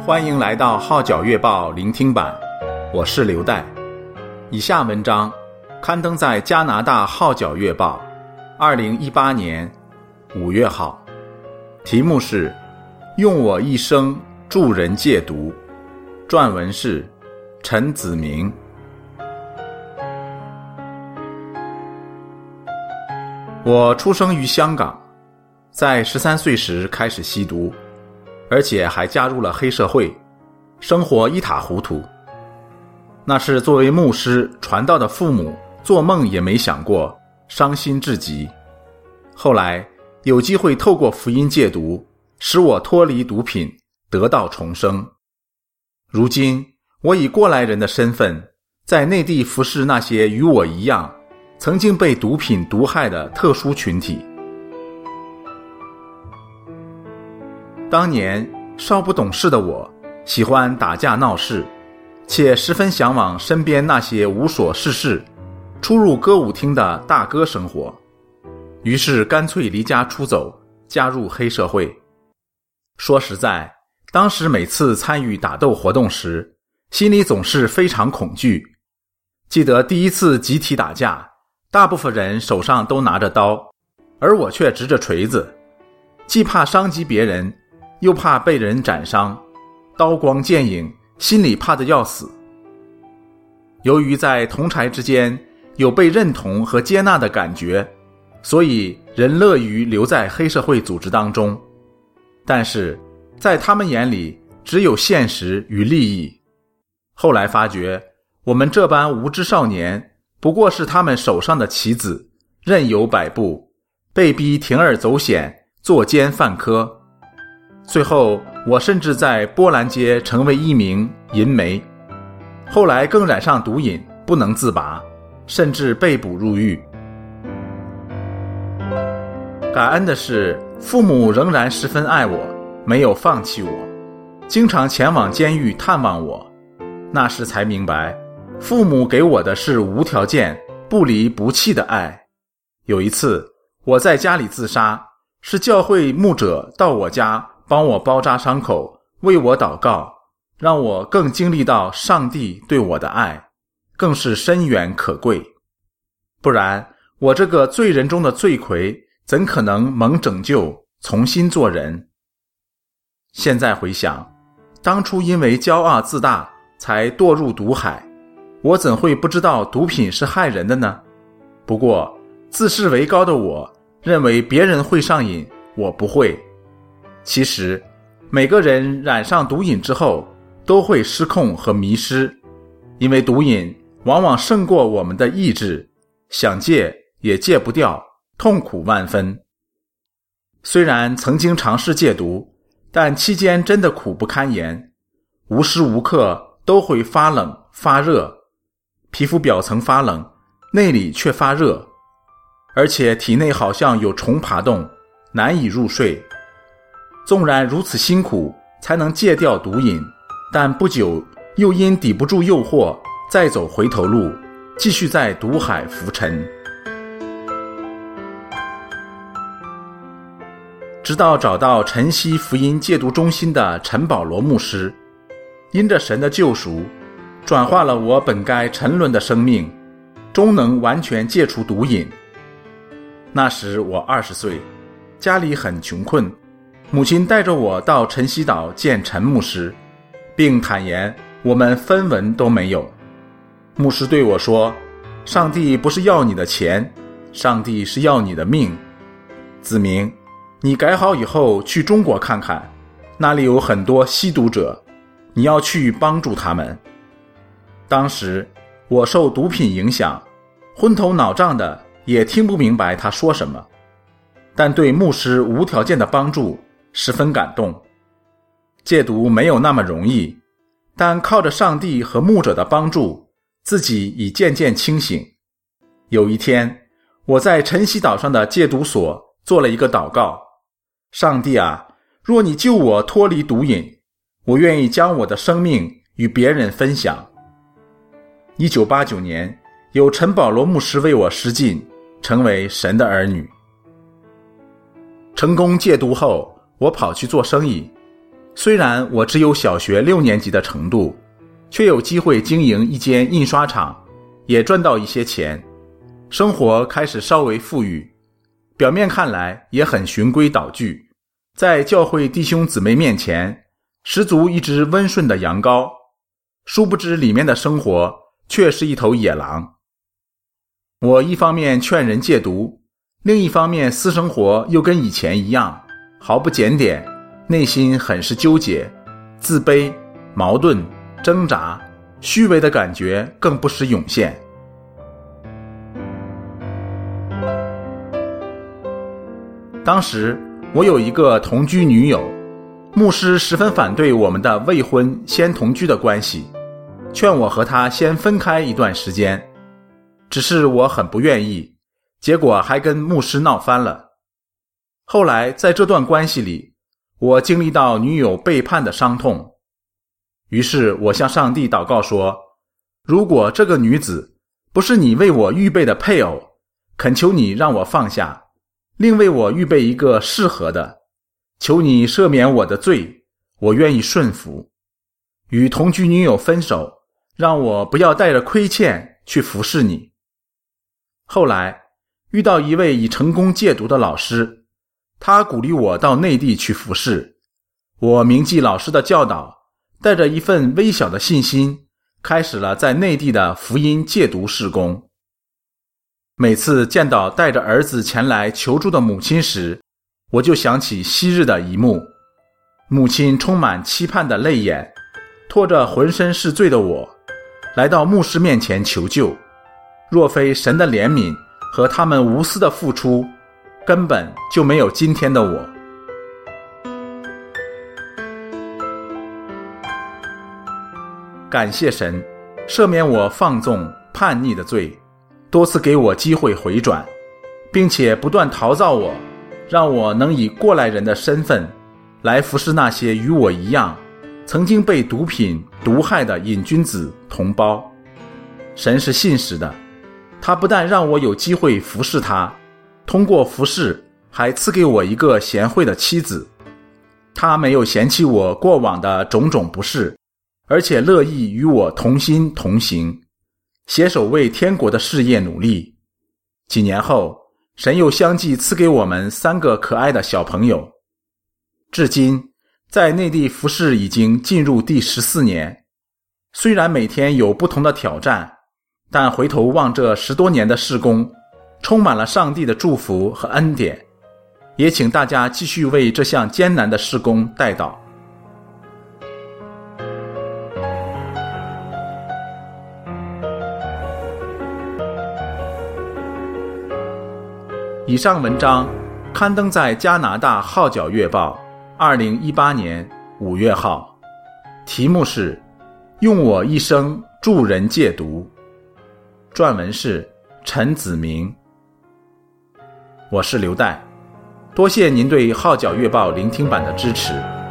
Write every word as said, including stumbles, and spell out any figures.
欢迎来到号角月报聆听版，我是刘岱。以下文章刊登在加拿大号角月报二零一八年五月号，题目是用我一生助人戒毒，撰文是陈子明。我出生于香港，在十三岁时开始吸毒，而且还加入了黑社会，生活一塌糊涂。那是作为牧师传道的父母做梦也没想过，伤心至极。后来有机会透过福音戒毒，使我脱离毒品，得到重生。如今我以过来人的身份，在内地服侍那些与我一样曾经被毒品毒害的特殊群体。当年稍不懂事的我，喜欢打架闹事，且十分向往身边那些无所事事、出入歌舞厅的大哥生活，于是干脆离家出走，加入黑社会。说实在，当时每次参与打斗活动时，心里总是非常恐惧。记得第一次集体打架，大部分人手上都拿着刀，而我却执着锤子，既怕伤及别人，又怕被人斩伤，刀光剑影，心里怕得要死。由于在同儕之间有被认同和接纳的感觉，所以人乐于留在黑社会组织当中。但是在他们眼里只有现实与利益。后来发觉，我们这般无知少年不过是他们手上的棋子，任由摆布，被逼铤而走险，作奸犯科。最后我甚至在波兰街成为一名淫媒，后来更染上毒瘾，不能自拔，甚至被捕入狱。感恩的是，父母仍然十分爱我，没有放弃我，经常前往监狱探望我。那时才明白，父母给我的是无条件、不离不弃的爱。有一次我在家里自杀，是教会牧者到我家帮我包扎伤口，为我祷告，让我更经历到上帝对我的爱，更是深远可贵。不然我这个罪人中的罪魁，怎可能蒙拯救，重新做人？现在回想，当初因为骄傲自大才堕入毒海，我怎会不知道毒品是害人的呢？不过自视为高的我，认为别人会上瘾，我不会。其实每个人染上毒瘾之后都会失控和迷失，因为毒瘾往往胜过我们的意志，想戒也戒不掉，痛苦万分。虽然曾经尝试戒毒，但期间真的苦不堪言，无时无刻都会发冷发热，皮肤表层发冷，内里却发热，而且体内好像有虫爬动，难以入睡。纵然如此辛苦才能戒掉毒瘾，但不久又因抵不住诱惑，再走回头路，继续在毒海浮沉。直到找到晨曦福音戒毒中心的陈保罗牧师，因着神的救赎，转化了我本该沉沦的生命，终能完全戒除毒瘾。那时我二十岁，家里很穷困，母亲带着我到晨曦岛见陈牧师，并坦言我们分文都没有。牧师对我说，上帝不是要你的钱，上帝是要你的命。子明，你改好以后去中国看看，那里有很多吸毒者，你要去帮助他们。当时我受毒品影响，昏头脑胀的，也听不明白他说什么，但对牧师无条件的帮助十分感动。戒毒没有那么容易，但靠着上帝和牧者的帮助，自己已渐渐清醒。有一天，我在晨曦岛上的戒毒所做了一个祷告，上帝啊，若你救我脱离毒瘾，我愿意将我的生命与别人分享。一九八九年，有陈保罗牧师为我施浸，成为神的儿女。成功戒毒后，我跑去做生意， 虽然我只有小学六年级的程度，却有机会经营一间印刷厂，也赚到一些钱，生活开始稍微富裕，表面看来也很循规蹈矩，在教会弟兄姊妹面前十足一只温顺的羊羔，殊不知里面的生活却是一头野狼。我一方面劝人戒毒，另一方面私生活又跟以前一样毫不检点，内心很是纠结，自卑、矛盾、挣扎，虚伪的感觉更不时涌现。当时我有一个同居女友，牧师十分反对我们的未婚先同居的关系，劝我和她先分开一段时间。只是我很不愿意，结果还跟牧师闹翻了。后来在这段关系里，我经历到女友背叛的伤痛，于是我向上帝祷告说，如果这个女子不是你为我预备的配偶，恳求你让我放下，另为我预备一个适合的，求你赦免我的罪，我愿意顺服。与同居女友分手，让我不要带着亏欠去服侍你。后来遇到一位已成功戒毒的老师，他鼓励我到内地去服侍。我铭记老师的教导，带着一份微小的信心，开始了在内地的福音戒毒事工。每次见到带着儿子前来求助的母亲时，我就想起昔日的一幕，母亲充满期盼的泪眼，拖着浑身是罪的我，来到牧师面前求救。若非神的怜悯和他们无私的付出，根本就没有今天的我。感谢神赦免我放纵叛逆的罪，多次给我机会回转，并且不断陶造我，让我能以过来人的身份来服侍那些与我一样曾经被毒品毒害的瘾君子同胞。神是信实的，他不但让我有机会服侍他，通过服侍还赐给我一个贤惠的妻子。他没有嫌弃我过往的种种不是，而且乐意与我同心同行，携手为天国的事业努力。几年后，神又相继赐给我们三个可爱的小朋友。至今在内地服侍已经进入第十四年，虽然每天有不同的挑战，但回头望这十多年的事工，充满了上帝的祝福和恩典。也请大家继续为这项艰难的事工代祷。以上文章刊登在加拿大号角月报二零一八年五月号，题目是用我一生助人戒毒，撰文是陈子明。我是刘岱，多谢您对号角月报聆听版的支持。